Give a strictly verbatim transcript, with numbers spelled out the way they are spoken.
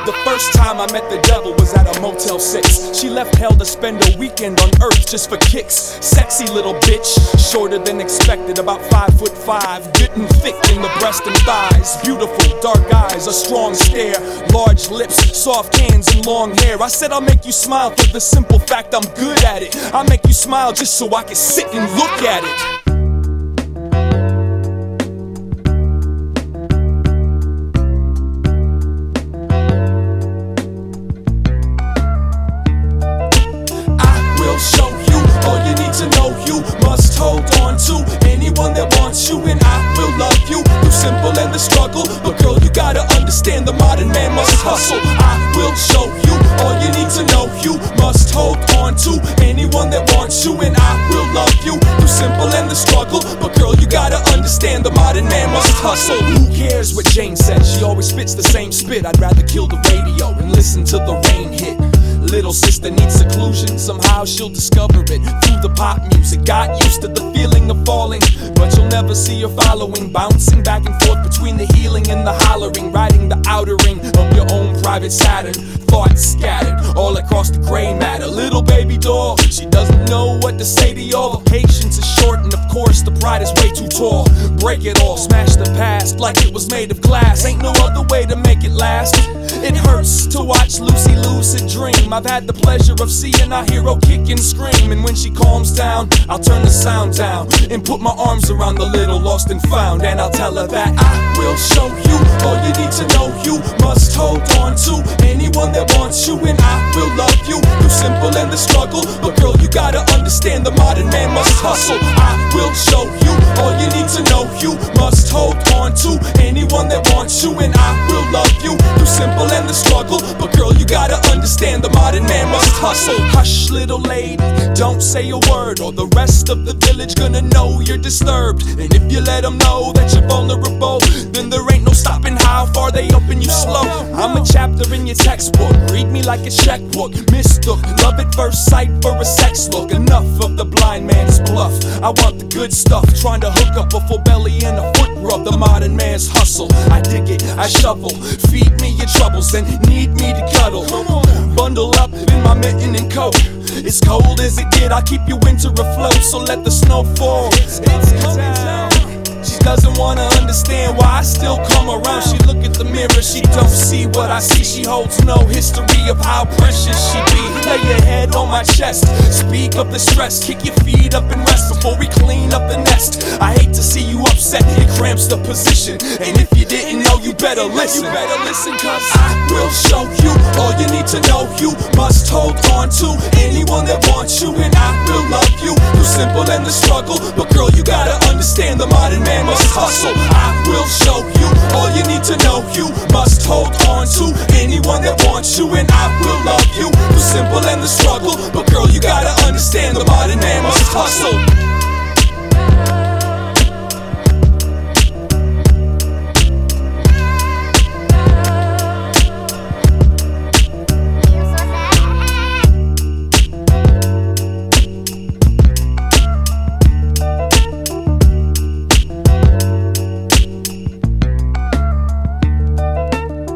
The first time I met the devil was at a Motel six. She left hell to spend a weekend on earth just for kicks. Sexy little bitch, shorter than expected, about five foot five, good and thick in the breast and thighs. Beautiful, dark eyes, a strong stare, large lips, soft hands and long hair. I said I'll make you smile for the simple fact I'm good at it. I'll make you smile just so I can sit and look at it. Show you all you need to know. You must hold on to anyone that wants you, and I will love you through simple and the struggle. But girl, you gotta understand the modern man must hustle. I will show you all you need to know. You must hold on to anyone that wants you, and I will love you through simple and the struggle. But girl, you gotta understand the modern man must hustle. Who cares what Jane says? She always spits the same spit. I'd rather kill the radio and listen to the rain hit. Little sister needs seclusion, somehow she'll discover it through the pop music. Got used to the feeling of falling, but you'll never see her following. Bouncing back and forth between the healing and the hollering, riding the outer ring of your own private Saturn. Thoughts scattered all across the gray matter. Little baby doll, she doesn't know what to say to y'all. The patience is short and of course the pride is way too tall. Break it all, smash the past like it was made of glass. Ain't no other way to make it last. It hurts to watch Lucy lucid dream. I've had the pleasure of seeing our hero kick and scream. And when she calms down, I'll turn the sound down and put my arms around the little lost and found. And I'll tell her that I will show you all you need to know. You must hold on to anyone that wants you, and I will love you through simple and the struggle. But girl, you gotta understand the modern man must hustle. I will show you all you need to know. You must hold on to anyone that wants you, and I will love you through simple and the struggle. But girl, you gotta understand the modern man must hustle. Hush, little lady, don't say a word, or the rest of the village gonna know you're disturbed. And if you let them know that you're vulnerable, then there ain't no stopping how far they open you slow. I'm a chapter in your textbook, read me like a checkbook. Mistook love at first sight for a sex look. Enough of the blind man's bluff, I want the good stuff. Trying to hook up a full belly and a foot rub. The modern man's hustle, I dig it, I shovel. Feed me your troubles and need me to cuddle. Bundle up in my mitten and coat. It's cold as it get, I keep your winter afloat. So let the snow fall. It's coming down. She doesn't wanna understand why I still come around. She look at the mirror, she don't see what I see. She holds no history of how precious she be. Lay your head on my chest, speak of the stress. Kick your feet up and rest before we clean up the nest. I hate to see you upset, it cramps the position. And if you didn't know, you better listen. You better listen, cause I will show you all you need to know. You must hold on to anyone that wants you, and I will love you through simple and the struggle. But girl, you gotta understand the modern man must hustle. I will show you all you need to know. You must hold on to anyone that wants you, and I will love you through simple and the struggle. But girl, you gotta understand the modern man must hustle.